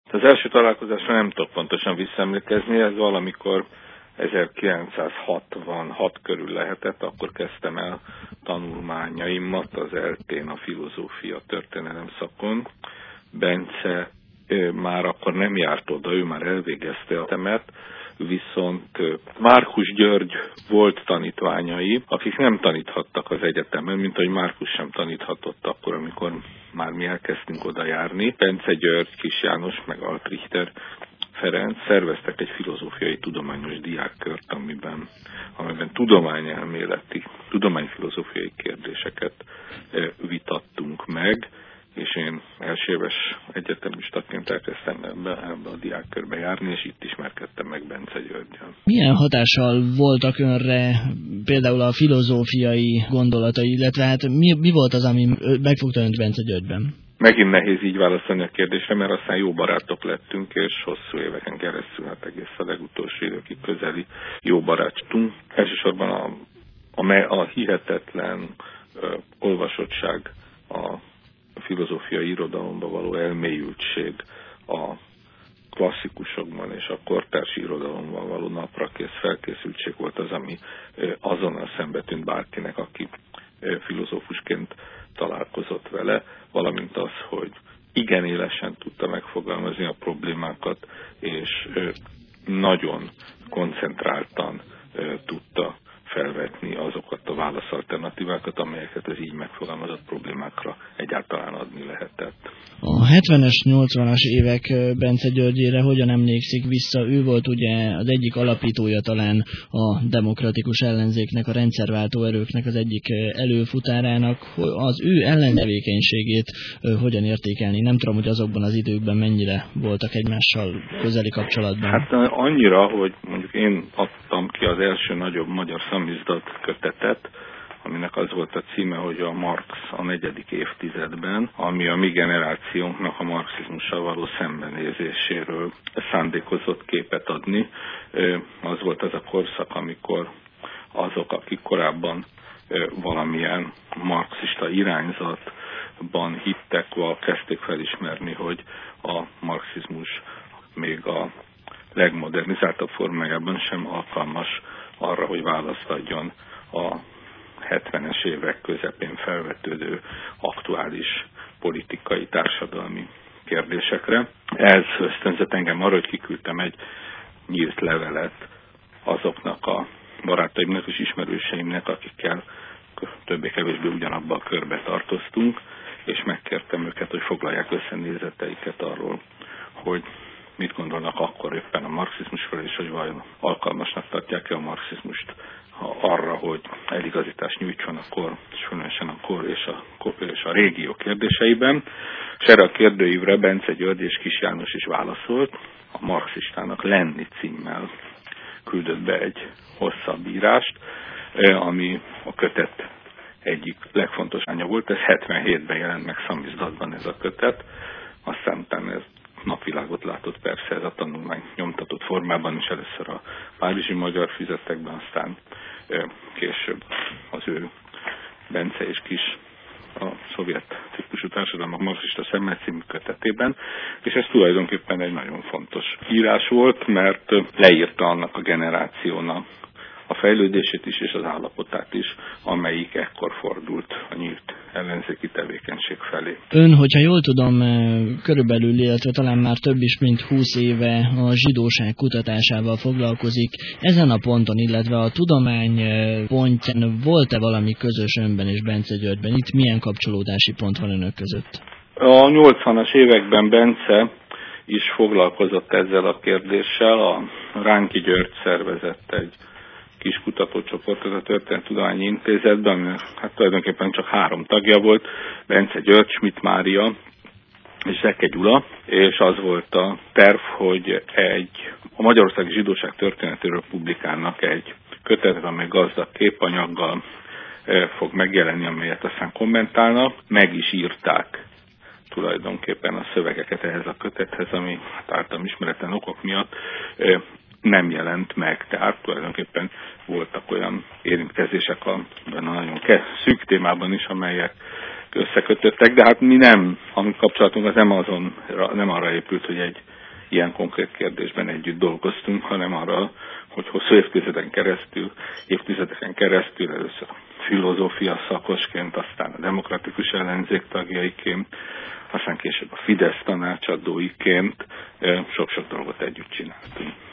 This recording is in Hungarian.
Az első találkozásra nem tudok pontosan visszaemlékezni, ez valamikor 1966 körül lehetett, akkor kezdtem el tanulmányaimat az ELTE-n, a filozófia történelem szakon. Bence már akkor nem járt oda, ő már elvégezte a temet, viszont Márkus György volt tanítványai, akik nem taníthattak az egyetemen, mint ahogy Márkus sem taníthatott akkor, amikor már mi elkezdtünk oda járni. Bence György, Kis János, meg Alt Richter Ferenc szerveztek egy filozófiai tudományos diákkört, amiben tudományelméleti, tudományfilozófiai kérdéseket vitattunk meg, és én elsőéves egyetemistaként elkezdtem ebbe a diákkörbe járni, és itt ismerkedtem meg Bence Györggyel. Milyen hatással voltak önre például a filozófiai gondolatai, illetve hát mi volt az, ami megfogta önt Bence Györgyben? Megint nehéz így válaszolni a kérdésre, mert aztán jó barátok lettünk, és hosszú éveken keresztül, hát egész a legutolsó időkig közeli jó barátunk. Elsősorban a hihetetlen olvasottság, a filozófiai irodalomba való elmélyültség, a klasszikusokban és a kortársi irodalomban való naprakész felkészültség volt az, ami azonnal szembe tűnt bárkinek, aki filozófusként találkozott vele, valamint az, hogy igen élesen tudta megfogalmazni a problémákat, és nagyon koncentráltan tudta felvetni azokat a válaszalternatívákat, amelyeket az így megfogalmazott problémákra egyáltalán adni lehetett. A 70-es, 80-as évek Bence Györgyére hogyan emlékszik vissza? Ő volt ugye az egyik alapítója talán a demokratikus ellenzéknek, a rendszerváltó erőknek az egyik előfutárának. Az ő ellentevékenységét hogyan értékelni? Nem tudom, hogy azokban az időkben mennyire voltak egymással közeli kapcsolatban. Hát annyira, hogy mondjuk én adtam ki az első nagyobb magyar szamizdat kötetet, aminek az volt a címe, hogy a Marx a 4. évtizedben, ami a mi generációnknak a marxizmussal való szembenézéséről szándékozott képet adni. Az volt az a korszak, amikor azok, akik korábban valamilyen marxista irányzatban hittek, kezdték felismerni, hogy a marxizmus még a legmodernizáltabb formájában sem alkalmas arra, hogy választ adjon a 70-es évek közepén felvetődő aktuális politikai, társadalmi kérdésekre. Ez ösztönzött engem arra, hogy kiküldtem egy nyílt levelet azoknak a barátaimnak és ismerőseimnek, akikkel többé-kevésbé ugyanabba a körbe tartoztunk, és megkértem őket, hogy foglalják össze nézeteiket arról, hogy mit gondolnak akkor éppen a marxizmusról, és hogy vajon alkalmasnak tartják-e a marxizmust arra, hogy eligazítást nyújtson a kor, és különösen a kor és a régió kérdéseiben. És erre a kérdőívre Bence György és Kis János is válaszolt, a marxistának lenni címmel küldött be egy hosszabb írást, ami a kötet egyik legfontosabb anyag volt. Ez 77-ben jelent meg szamizdatban ez a kötet, aztán utána ez napvilágot látott persze ez a tanulmány nyomtatott formában is, először a párizsi magyar füzetekben, aztán később az ő Bence és Kis a szovjet típusú társadalmak marxista szemmel című kötetében, és ez tulajdonképpen egy nagyon fontos írás volt, mert leírta annak a generációnak a fejlődését is és az állapotát is, amelyik ekkor fordult a nyílt ellenzéki tevékenység felé. Ön, hogyha jól tudom, körülbelül, illetve talán már több is, mint 20 éve a zsidóság kutatásával foglalkozik. Ezen a ponton, illetve a tudomány pontján volt-e valami közös önben és Bence Györgyben? Itt milyen kapcsolódási pont van önök között? A 80-as években Bence is foglalkozott ezzel a kérdéssel. A Ránki György szervezett egy kis kutatócsoportot a Történettudományi Intézetben, aminek hát tulajdonképpen csak 3 tagja volt, Bence György, Schmidt Mária és Zeke Gyula, és az volt a terv, hogy a magyarországi zsidóság történetéről publikálnak egy kötetet, amely gazdag képanyaggal fog megjelenni, amelyet aztán kommentálnak. Meg is írták tulajdonképpen a szövegeket ehhez a kötethez, ami általam ismeretlen okok miatt nem jelent meg, tehát tulajdonképpen voltak olyan érintkezések abban a nagyon szűk témában is, amelyek összekötöttek, de hát mi nem, a mi kapcsolatunk az nem arra épült, hogy egy ilyen konkrét kérdésben együtt dolgoztunk, hanem arra, hogy hosszú évtizedeken keresztül először filozófia szakosként, aztán a demokratikus ellenzék tagjaiként, aztán később a Fidesz tanácsadóiként sok-sok dolgot együtt csináltunk.